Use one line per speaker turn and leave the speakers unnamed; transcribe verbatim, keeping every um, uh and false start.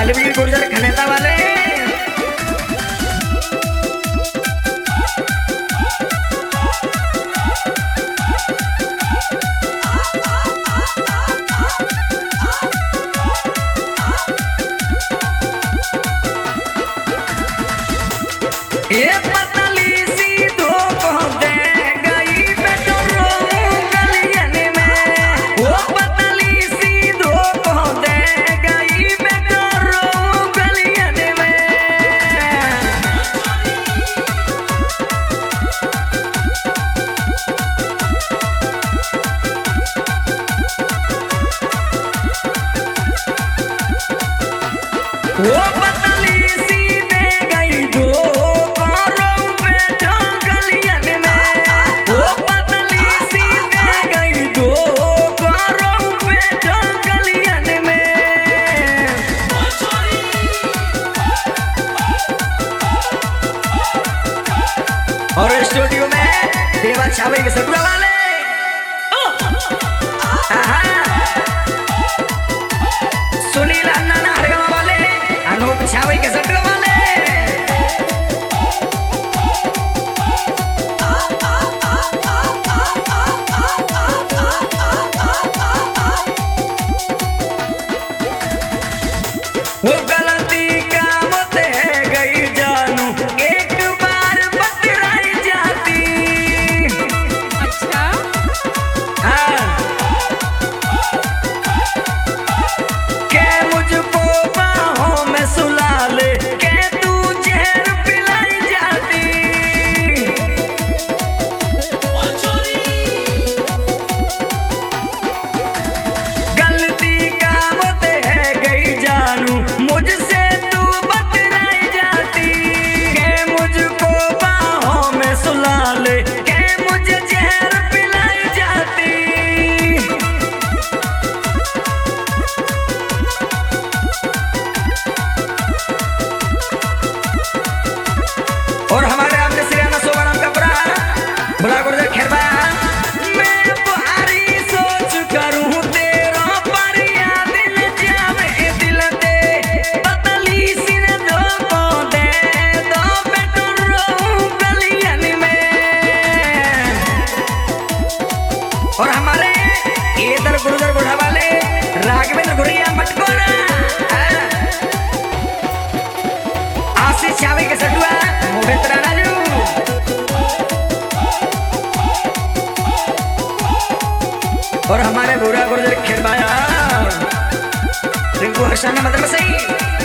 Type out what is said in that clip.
Bollywood Gurjar खनेता वाले ये पतली सी धूप दे गई बेटोरो गलियन में। वो पतली सी धूप दे गई बेटोरो गलियन में। वो पतली सी दे गई धूप और स्टूडियो में देवा छावे के सटुआ वाले सुनील अन्ना हरगमा वाले अनूप छावे के सटुआ वाले वो गलती काम दे गई जानू एक बार बतराई जाती।
अच्छा
हाँ के मुझको बाहों में सुला ले के तू जहर पिलाई जाती। गलती काम दे गई जानू मुझसे तू बतराई जाती। के मुझको बाहों में सुला ले के मुझे जहर पिलाई जाती। और हमारे आपने श्रीयाना सोबा नाम का बुरा बुरा गुर्जर खेरबा मैं बुहारी सोच करूं तेरा पर या दिल जावे दिल दे पतली सी दो को दे दो बेटोरो गलियन में। और हमारे इधर गुर्जर गुढ़ा वाले राघवेंद्र गुड़िया मटकोरा आशीष छावे के सटुआ मोहित राजू और हमारे बुरा गुर्जर खेरबाया रिंकू हर्षाना मदरसा